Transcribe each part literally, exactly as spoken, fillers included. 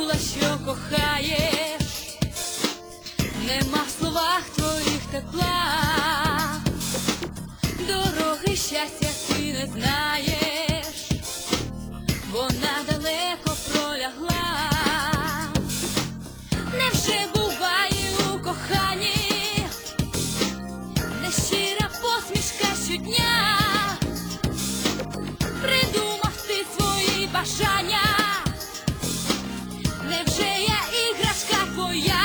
забула, що кохаєш, нема в словах твоїх тепла, дороги щастя ти не знаєш, вона далеко пролягла. Невже буває у коханні нещира посмішка щодня? Придумав ти свої бажання, невже я іграшка твоя?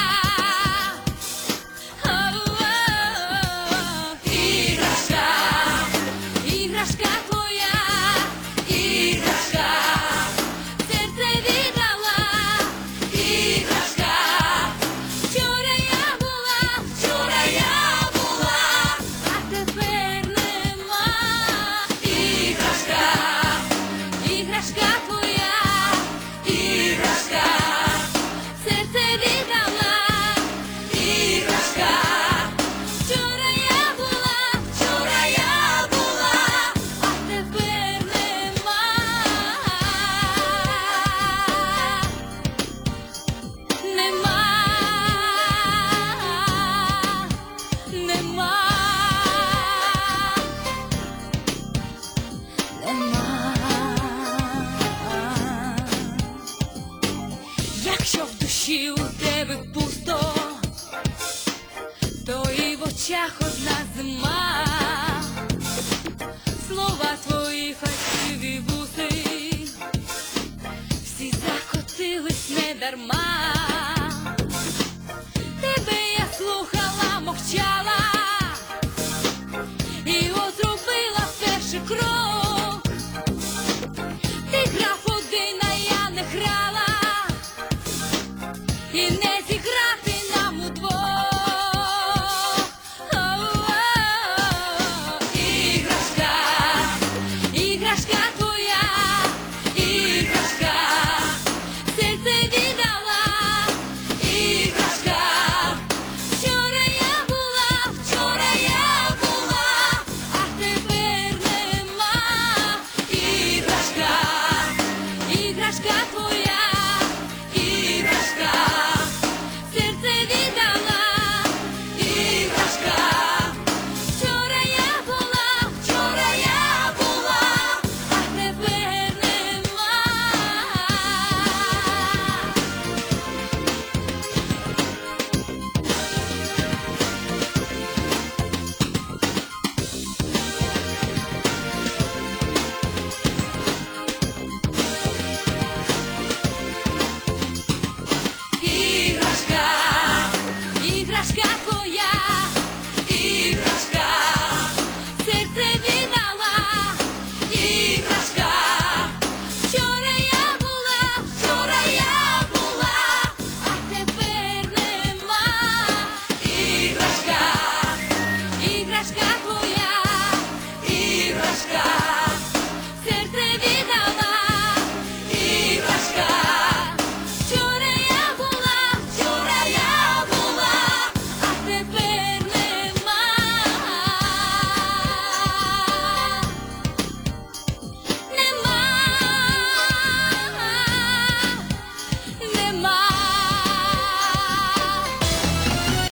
Іграшка, іграшка твоя, іграшка, серце віддала, іграшка. Вчора я була, вчора я була, а тепер нема. Іграшка, іграшка твоя, іграшка, серце віддала, іграшка. Вчора я була, вчора я була, а тепер нема. Нема, нема, нема. Якщо в душі у тебе пусто, то і в очах одна зима. Слова твої хотіві вуси всі закотились недарма. Тебе я слухала, мовчала, і от зробила перший крок. Ти грав один, а я не грала, і не зіграти нам удвох. Іграшка, іграшка твоя, іграшка, серце віддала, іграшка. Вчора я була, вчора я була, а тепер нема. Іграшка, іграшка твоя, іграшка, серце віддала, іграшка. Вчора я була, вчора я була, а тепер нема. Іграшка, іграшка твоя, іграшка, серце віддала, іграшка. Вчора я була, вчора я була, а тепер нема. Іграшка, іграшка твоя.